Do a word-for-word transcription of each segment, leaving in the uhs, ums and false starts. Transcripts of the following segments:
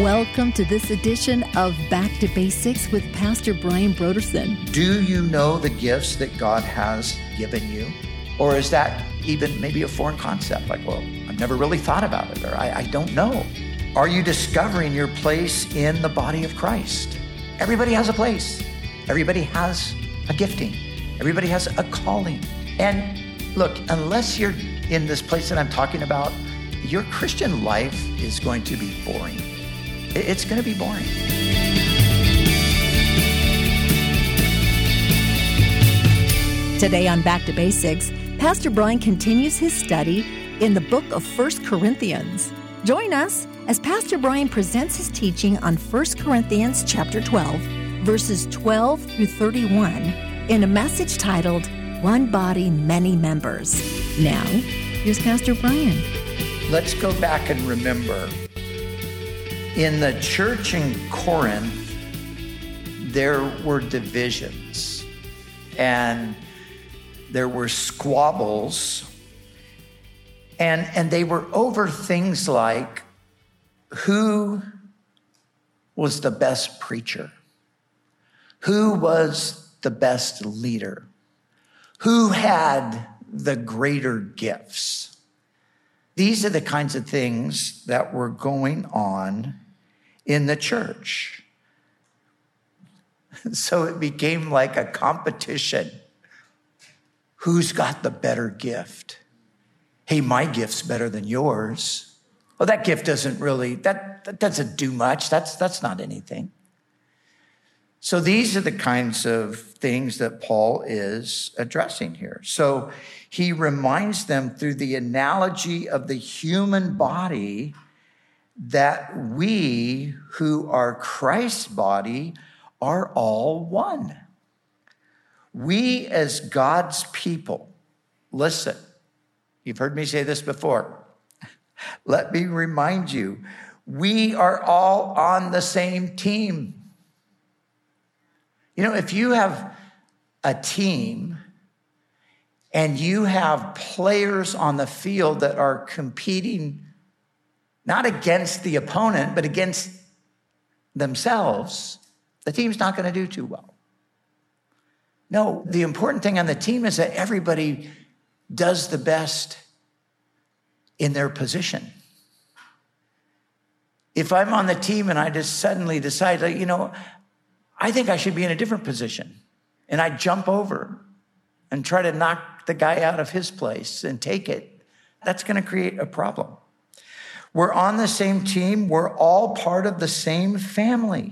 Welcome to this edition of Back to Basics with Pastor Brian Brodersen. Do you know the gifts that God has given you? Or is that even maybe a foreign concept? Like, well, I've never really thought about it, or I, I don't know. Are you discovering your place in the body of Christ? Everybody has a place. Everybody has a gifting. Everybody has a calling. And look, unless you're in this place that I'm talking about, your Christian life is going to be boring. It's going to be boring. Today on Back to Basics, Pastor Brian continues his study in the book of First Corinthians. Join us as Pastor Brian presents his teaching on First Corinthians chapter twelve, verses twelve through thirty-one, in a message titled, One Body, Many Members. Now, here's Pastor Brian. Let's go back and remember, in the church in Corinth, there were divisions and there were squabbles, and, and they were over things like who was the best preacher, who was the best leader, who had the greater gifts. These are the kinds of things that were going on in the church. So it became like a competition. Who's got the better gift? Hey, my gift's better than yours. Well, that gift doesn't really, that, that doesn't do much. That's, that's not anything. So these are the kinds of things that Paul is addressing here. So he reminds them through the analogy of the human body that we who are Christ's body are all one. We as God's people, listen, you've heard me say this before. Let me remind you, we are all on the same team. You know, if you have a team and you have players on the field that are competing not against the opponent, but against themselves, the team's not going to do too well. No, the important thing on the team is that everybody does the best in their position. If I'm on the team and I just suddenly decide, like, you know, I think I should be in a different position, and I jump over and try to knock the guy out of his place and take it, that's going to create a problem. We're on the same team. We're all part of the same family.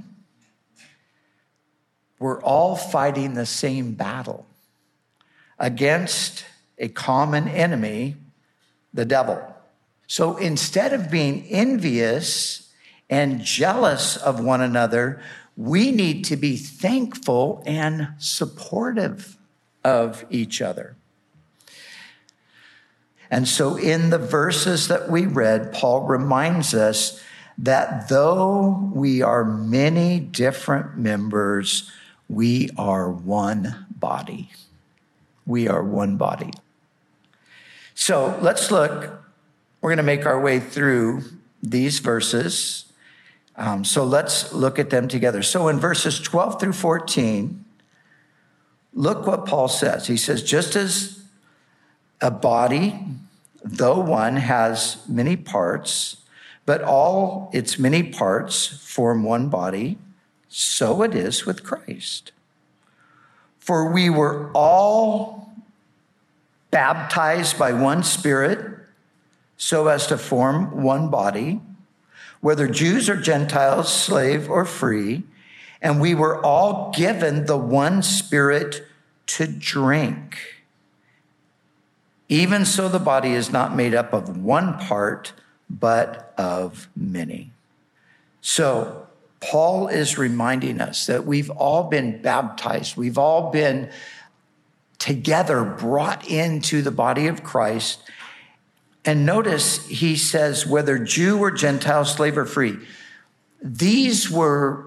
We're all fighting the same battle against a common enemy, the devil. So instead of being envious and jealous of one another, we need to be thankful and supportive of each other. And so in the verses that we read, Paul reminds us that though we are many different members, we are one body. We are one body. So let's look. We're going to make our way through these verses. Um, so let's look at them together. So in verses twelve through fourteen, look what Paul says. He says, just as a body, though one, has many parts, but all its many parts form one body, so it is with Christ. For we were all baptized by one Spirit, so as to form one body, whether Jews or Gentiles, slave or free, and we were all given the one Spirit to drink. Even so, the body is not made up of one part, but of many. So Paul is reminding us that we've all been baptized. We've all been together brought into the body of Christ. And notice he says, whether Jew or Gentile, slave or free. These were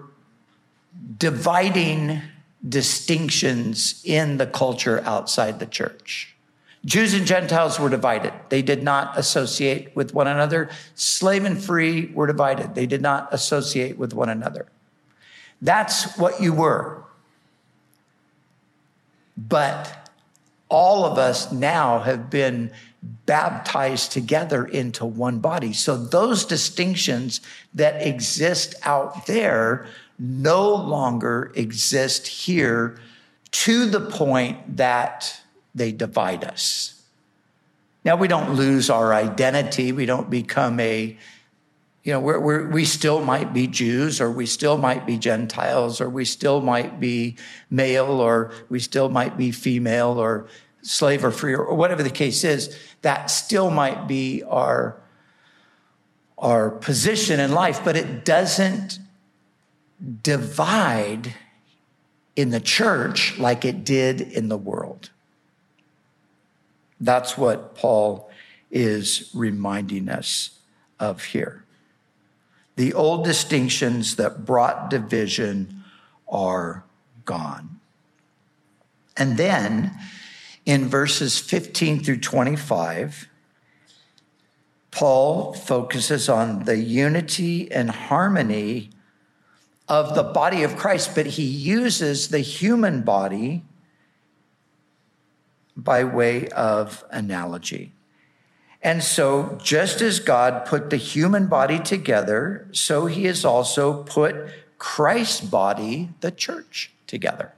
dividing distinctions in the culture outside the church. Jews and Gentiles were divided. They did not associate with one another. Slave and free were divided. They did not associate with one another. That's what you were. But all of us now have been baptized together into one body. So those distinctions that exist out there no longer exist here, to the point that they divide us. Now, we don't lose our identity. We don't become a, you know, we're, we're, we still might be Jews, or we still might be Gentiles, or we still might be male, or we still might be female, or slave or free, or whatever the case is. That still might be our, our position in life, but it doesn't divide in the church like it did in the world. That's what Paul is reminding us of here. The old distinctions that brought division are gone. And then in verses fifteen through twenty-five, Paul focuses on the unity and harmony of the body of Christ, but he uses the human body by way of analogy. And so just as God put the human body together, so he has also put Christ's body, the church, together.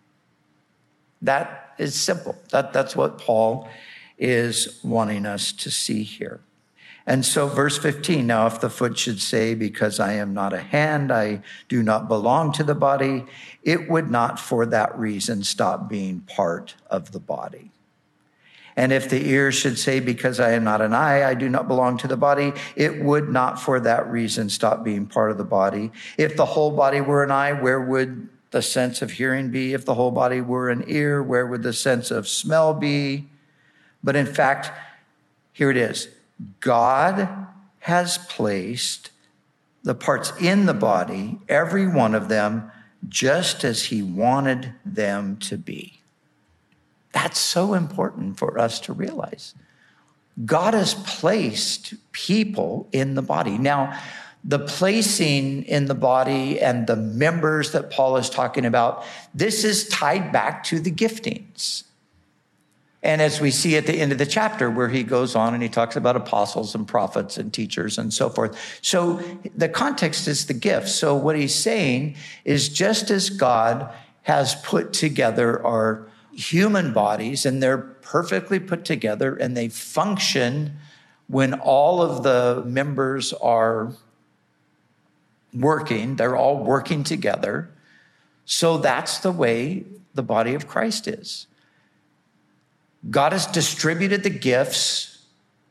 That is simple. That, that's what Paul is wanting us to see here. And so verse fifteen, now if the foot should say, because I am not a hand, I do not belong to the body, it would not for that reason stop being part of the body. And if the ear should say, because I am not an eye, I do not belong to the body, it would not for that reason stop being part of the body. If the whole body were an eye, where would the sense of hearing be? If the whole body were an ear, where would the sense of smell be? But in fact, here it is. God has placed the parts in the body, every one of them, just as he wanted them to be. That's so important for us to realize. God has placed people in the body. Now, the placing in the body and the members that Paul is talking about, this is tied back to the giftings. And as we see at the end of the chapter where he goes on and he talks about apostles and prophets and teachers and so forth. So the context is the gifts. So what he's saying is just as God has put together our human bodies, and they're perfectly put together and they function when all of the members are working, they're all working together. So that's the way the body of Christ is. God has distributed the gifts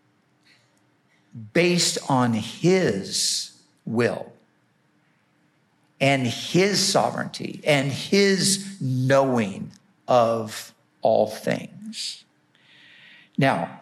based on his will and his sovereignty and his knowing of all things. Now,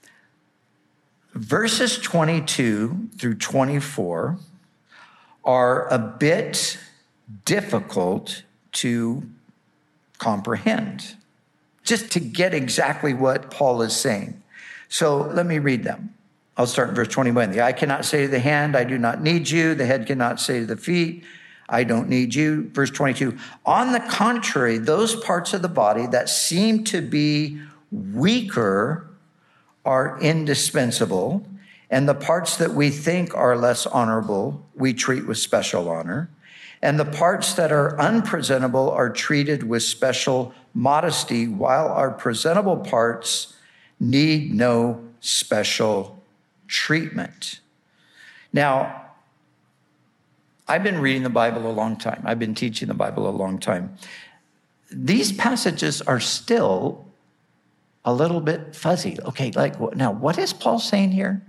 verses twenty-two through twenty-four are a bit difficult to comprehend, just to get exactly what Paul is saying. So let me read them. I'll start in verse twenty-one. The eye cannot say to the hand, I do not need you. The head cannot say to the feet, I don't need you. Verse twenty-two, on the contrary, those parts of the body that seem to be weaker are indispensable, and the parts that we think are less honorable, we treat with special honor. And the parts that are unpresentable are treated with special modesty, while our presentable parts need no special treatment. Now, I've been reading the Bible a long time. I've been teaching the Bible a long time. These passages are still a little bit fuzzy. Okay, like, now, what is Paul saying here?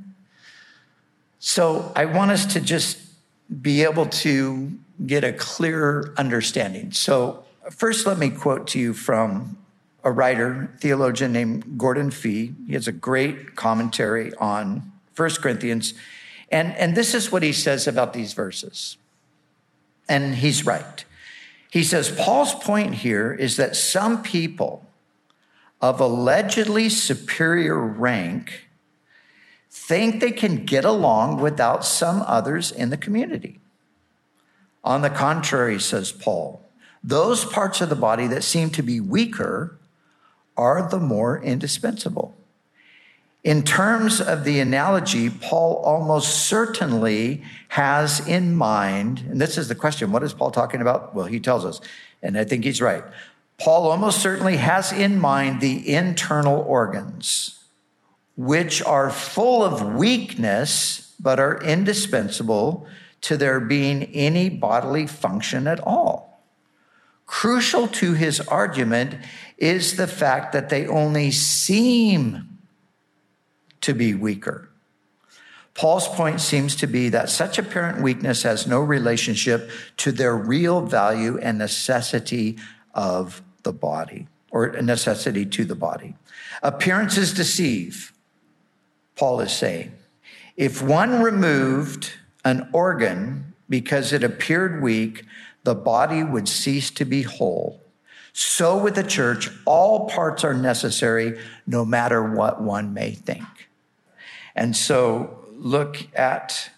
So I want us to just be able to get a clearer understanding. So first, let me quote to you from a writer, theologian named Gordon Fee. He has a great commentary on First Corinthians. And, and this is what he says about these verses. And he's right. He says, Paul's point here is that some people of allegedly superior rank think they can get along without some others in the community. On the contrary, says Paul, those parts of the body that seem to be weaker are the more indispensable. In terms of the analogy, Paul almost certainly has in mind, and this is the question, what is Paul talking about? Well, he tells us, and I think he's right. Paul almost certainly has in mind the internal organs, which are full of weakness, but are indispensable to there being any bodily function at all. Crucial to his argument is the fact that they only seem to be weaker. Paul's point seems to be that such apparent weakness has no relationship to their real value and necessity of the body, or a necessity to the body. Appearances deceive, Paul is saying. If one removed an organ because it appeared weak, the body would cease to be whole. So with the church, all parts are necessary, no matter what one may think. And so look at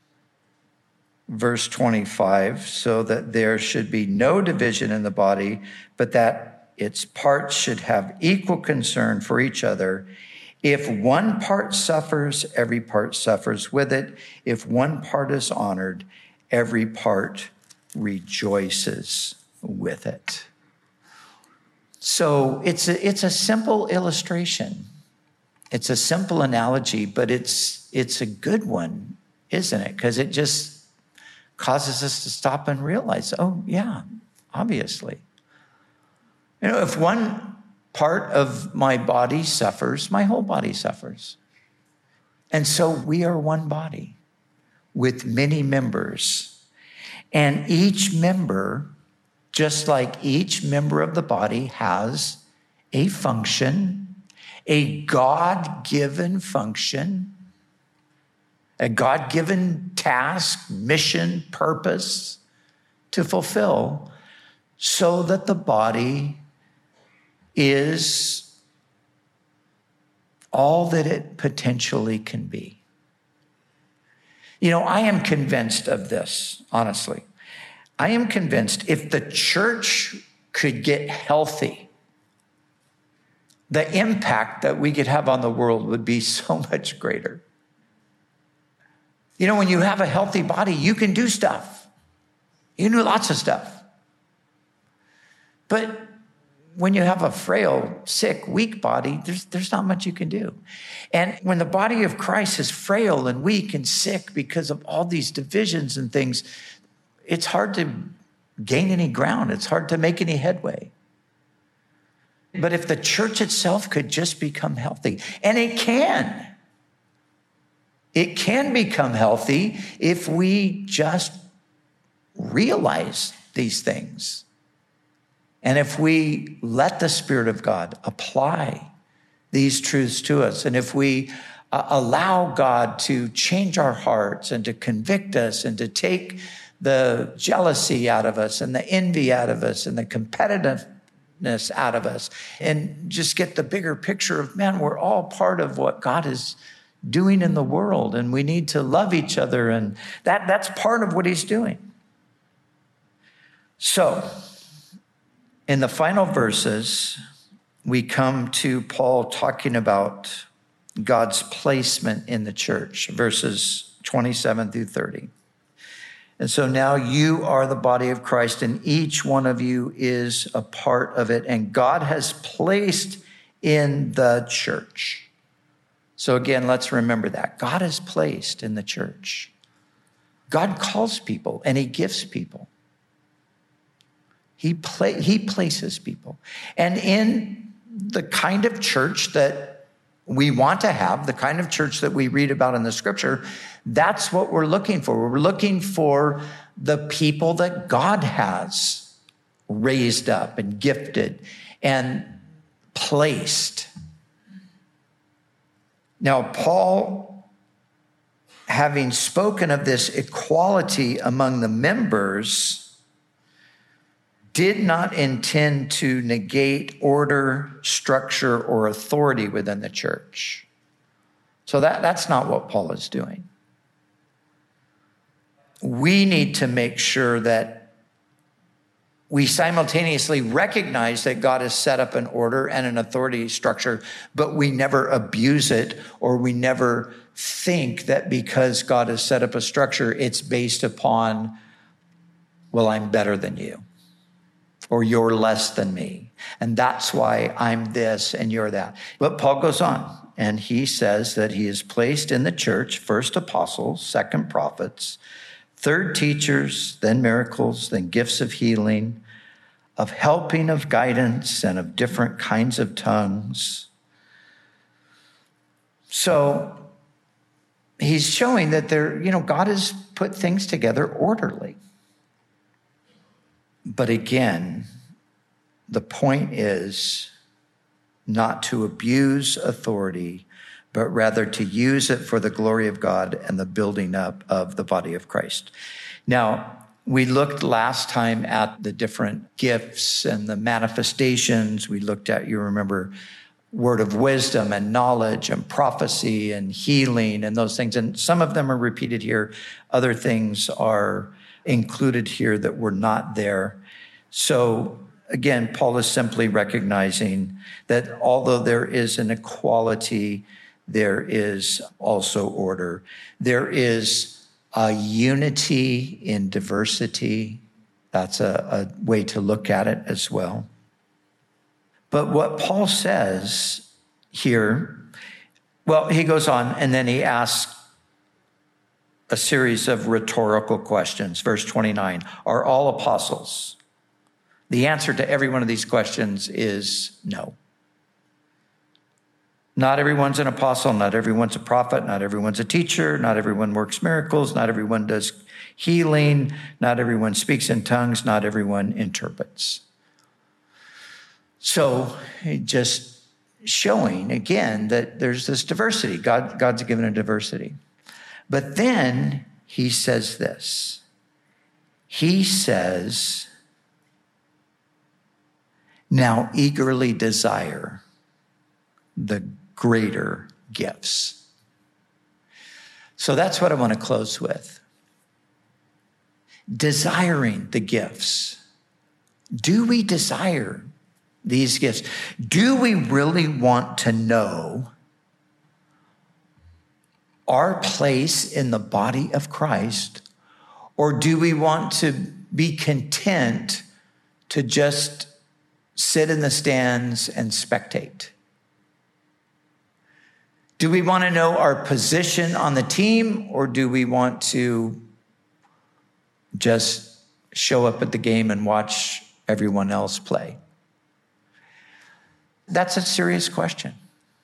verse twenty-five, so that there should be no division in the body, but that its parts should have equal concern for each other. If one part suffers, every part suffers with it. If one part is honored, every part rejoices with it. So it's a, it's a simple illustration. It's a simple analogy, but it's it's a good one, isn't it? Because it just causes us to stop and realize, oh, yeah, obviously. You know, if one part of my body suffers, my whole body suffers. And so we are one body with many members. And each member, just like each member of the body, has a function, a God-given function, a God-given task, mission, purpose to fulfill, so that the body is all that it potentially can be. You know, I am convinced of this, honestly. I am convinced if the church could get healthy, the impact that we could have on the world would be so much greater. You know, when you have a healthy body, you can do stuff. You can do lots of stuff. But when you have a frail, sick, weak body, there's, there's not much you can do. And when the body of Christ is frail and weak and sick because of all these divisions and things, it's hard to gain any ground. It's hard to make any headway. But if the church itself could just become healthy, and it can, it can become healthy if we just realize these things. And if we let the Spirit of God apply these truths to us, and if we uh, allow God to change our hearts and to convict us and to take the jealousy out of us and the envy out of us and the competitiveness out of us, and just get the bigger picture of, man, we're all part of what God is doing in the world, and we need to love each other, and that, that's part of what he's doing. So, in the final verses, we come to Paul talking about God's placement in the church, verses twenty-seven through thirty. And so now you are the body of Christ, and each one of you is a part of it, and God has placed in the church. So again, let's remember that. God is placed in the church. God calls people, and he gives people. He, play, he places people. And in the kind of church that we want to have, the kind of church that we read about in the scripture, that's what we're looking for. We're looking for the people that God has raised up and gifted and placed. Now, Paul, having spoken of this equality among the members, did not intend to negate order, structure, or authority within the church. So that, that's not what Paul is doing. We need to make sure that we simultaneously recognize that God has set up an order and an authority structure, but we never abuse it, or we never think that because God has set up a structure, it's based upon, well, I'm better than you, or you're less than me. And that's why I'm this and you're that. But Paul goes on and he says that he is placed in the church, first apostles, second prophets, third teachers, then miracles, then gifts of healing, of helping, of guidance, and of different kinds of tongues. So he's showing that there, you know, God has put things together orderly. But again, the point is not to abuse authority, but rather to use it for the glory of God and the building up of the body of Christ. Now, we looked last time at the different gifts and the manifestations. We looked at, you remember, word of wisdom and knowledge and prophecy and healing and those things. And some of them are repeated here. Other things are included here that were not there. So again, Paul is simply recognizing that although there is an equality, there is also order. There is a unity in diversity. That's a, a way to look at it as well. But what Paul says here, well, he goes on and then he asks a series of rhetorical questions. Verse twenty-nine, are all apostles? The answer to every one of these questions is no. Not everyone's an apostle, not everyone's a prophet, not everyone's a teacher, not everyone works miracles, not everyone does healing, not everyone speaks in tongues, not everyone interprets. So just showing again that there's this diversity. God, God's given a diversity. But then he says this. He says, now eagerly desire the greater gifts. So that's what I want to close with. Desiring the gifts. Do we desire these gifts? Do we really want to know our place in the body of Christ? Or do we want to be content to just sit in the stands and spectate? Do we want to know our position on the team, or do we want to just show up at the game and watch everyone else play? That's a serious question.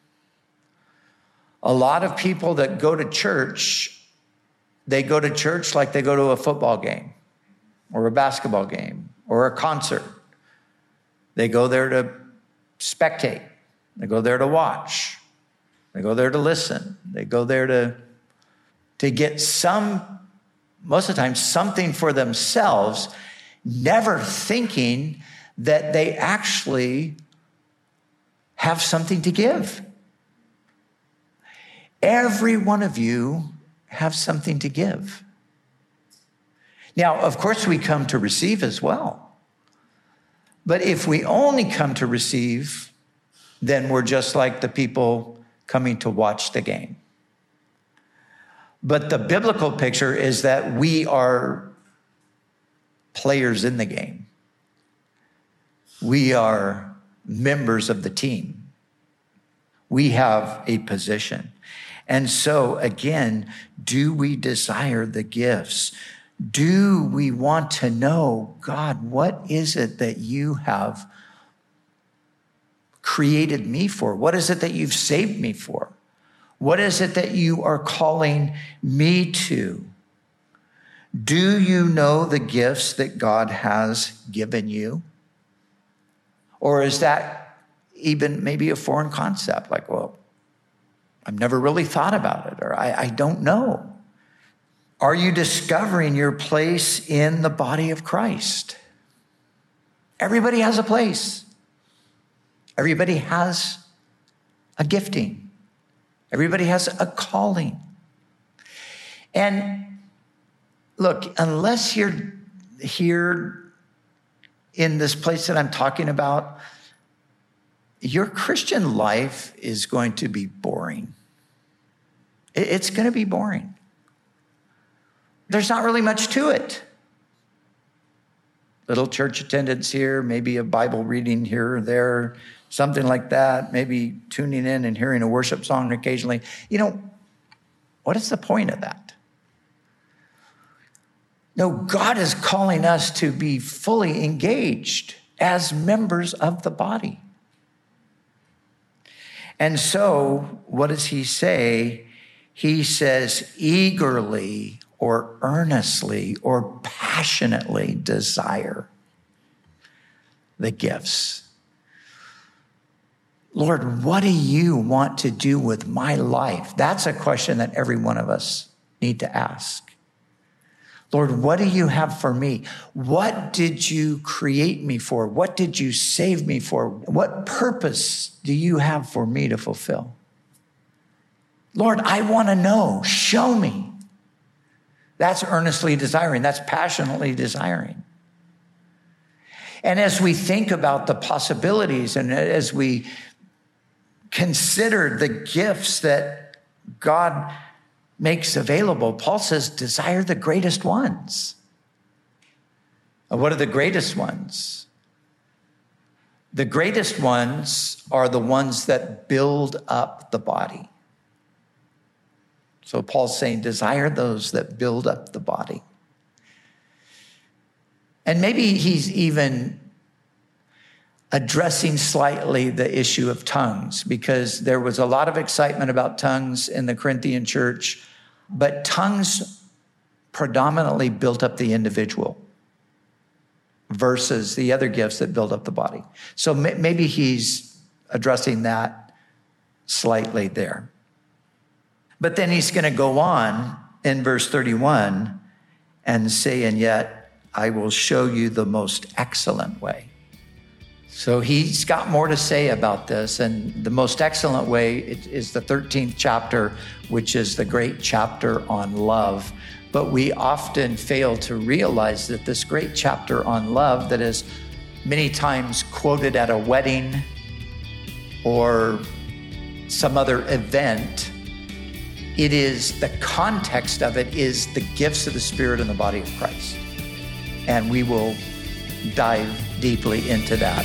A lot of people that go to church, they go to church like they go to a football game or a basketball game or a concert. They go there to spectate. They go there to watch. They go there to listen. They go there to, to get some, most of the time, something for themselves, never thinking that they actually have something to give. Every one of you have something to give. Now, of course, we come to receive as well. But if we only come to receive, then we're just like the people coming to watch the game. But the biblical picture is that we are players in the game. We are members of the team. We have a position. And so, again, do we desire the gifts? Do we want to know, God, what is it that you have created me for? What is it that you've saved me for? What is it that you are calling me to? Do you know the gifts that God has given you? Or is that even maybe a foreign concept? Like, well, I've never really thought about it, or I, I don't know. Are you discovering your place in the body of Christ? Everybody has a place. Everybody has a gifting. Everybody has a calling. And look, unless you're here in this place that I'm talking about, your Christian life is going to be boring. It's going to be boring. There's not really much to it. Little church attendance here, maybe a Bible reading here or there, something like that, maybe tuning in and hearing a worship song occasionally. You know, what is the point of that? No, God is calling us to be fully engaged as members of the body. And so, what does he say? He says, eagerly or earnestly or passionately desire the gifts. Lord, what do you want to do with my life? That's a question that every one of us need to ask. Lord, what do you have for me? What did you create me for? What did you save me for? What purpose do you have for me to fulfill? Lord, I want to know. Show me. That's earnestly desiring. That's passionately desiring. And as we think about the possibilities and as we consider the gifts that God makes available, Paul says, desire the greatest ones. And what are the greatest ones? The greatest ones are the ones that build up the body. So Paul's saying, desire those that build up the body. And maybe he's even addressing slightly the issue of tongues, because there was a lot of excitement about tongues in the Corinthian church, but tongues predominantly built up the individual versus the other gifts that build up the body. So maybe he's addressing that slightly there. But then he's going to go on in verse thirty-one and say, and yet I will show you the most excellent way. So he's got more to say about this. And the most excellent way is the thirteenth chapter, which is the great chapter on love. But we often fail to realize that this great chapter on love that is many times quoted at a wedding or some other event, it is the context of it is the gifts of the Spirit in the body of Christ. And we will dive deeply into that.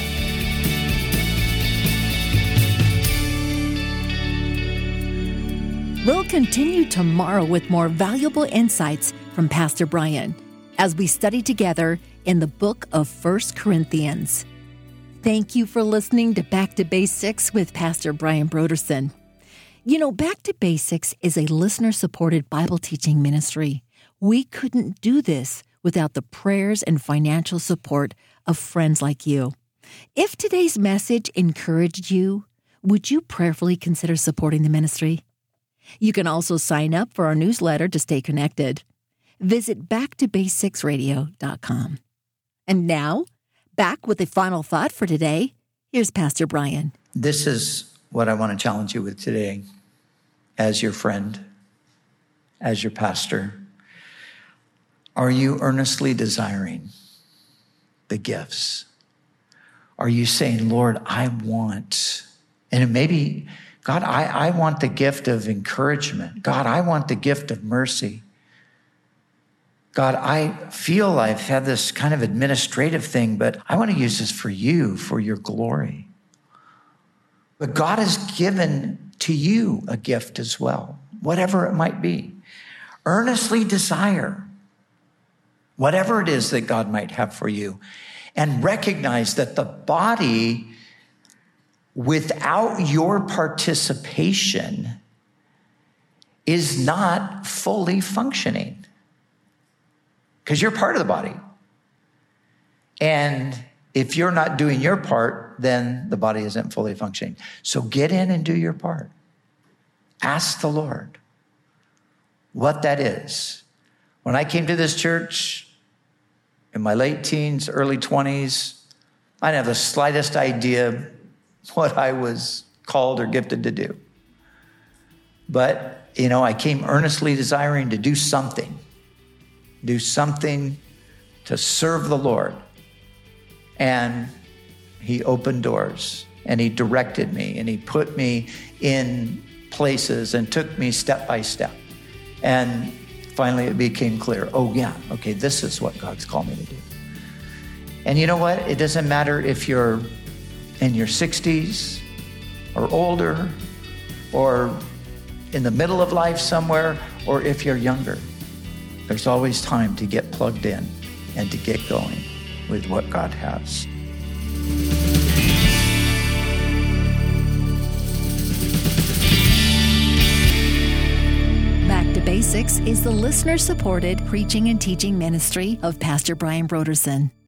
We'll continue tomorrow with more valuable insights from Pastor Brian as we study together in the book of First Corinthians. Thank you for listening to Back to Basics with Pastor Brian Brodersen. You know, Back to Basics is a listener-supported Bible teaching ministry. We couldn't do this without the prayers and financial support of friends like you. If today's message encouraged you, would you prayerfully consider supporting the ministry? You can also sign up for our newsletter to stay connected. Visit back to basics radio dot com. And now, back with a final thought for today. Here's Pastor Brian. This is what I want to challenge you with today as your friend, as your pastor. Are you earnestly desiring the gifts? Are you saying, Lord, I want, and it may be, God, I, I want the gift of encouragement. God, I want the gift of mercy. God, I feel I've had this kind of administrative thing, but I want to use this for you, for your glory. But God has given to you a gift as well, whatever it might be. Earnestly desire whatever it is that God might have for you, and recognize that the body, without your participation, is not fully functioning, because you're part of the body. And if you're not doing your part, then the body isn't fully functioning. So get in and do your part. Ask the Lord what that is. When I came to this church in my late teens, early twenties, I didn't have the slightest idea what I was called or gifted to do. But, you know, I came earnestly desiring to do something, do something to serve the Lord. And he opened doors, and he directed me, and he put me in places and took me step by step. And finally it became clear, oh yeah, okay, this is what God's called me to do. And you know what? It doesn't matter if you're in your sixties or older or in the middle of life somewhere, or if you're younger. There's always time to get plugged in and to get going with what God has. Back to Basics is the listener-supported preaching and teaching ministry of Pastor Brian Brodersen.